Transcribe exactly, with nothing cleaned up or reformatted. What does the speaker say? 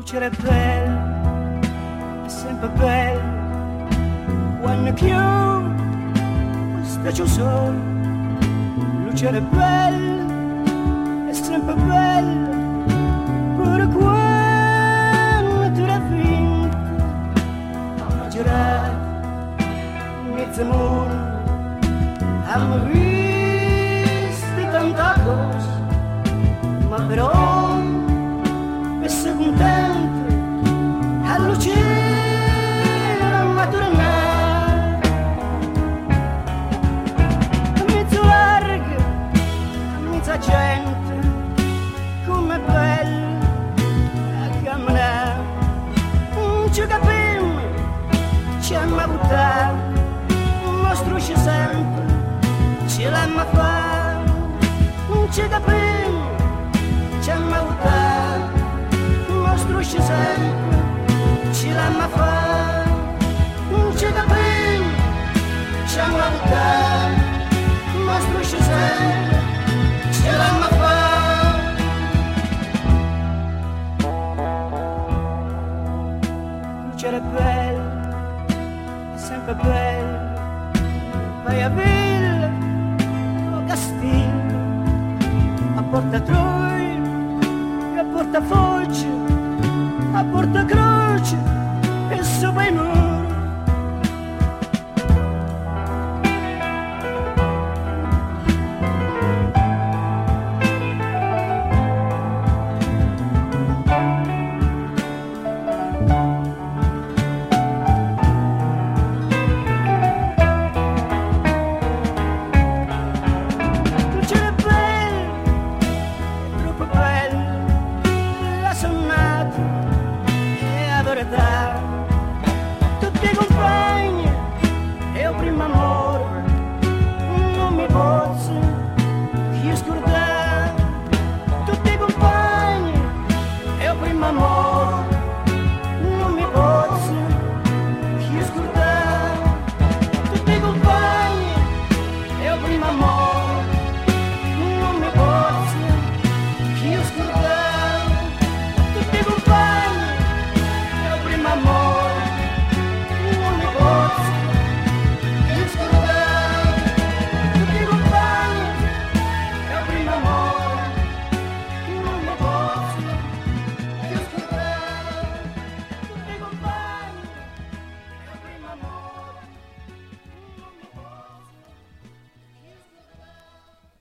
luce era bella, è sempre bella, quando chiudo questa c'ho solo, luce era bella, è sempre bella, pure quando tu l'hai vinta, a girare mezzo mondo, abbiamo visto tanta cosa, ma però e sei contento a lucina ma tornare a mezzo larga a mezza gente come bella a camminare non ci capiamo ci hanno buttato un mostro ci sempre ce l'hanno fatto non ci capiamo ci hanno buttato strusci sempre, ci l'hanno fatto, non ci capiamo, ci hanno buttato, ma strusci sempre, ci l'hanno fatto. C'era bella, sempre bella, vai a villa, o castillo, a Porta Troia, a Porta Foggia, a Porta Croce e sopra i muri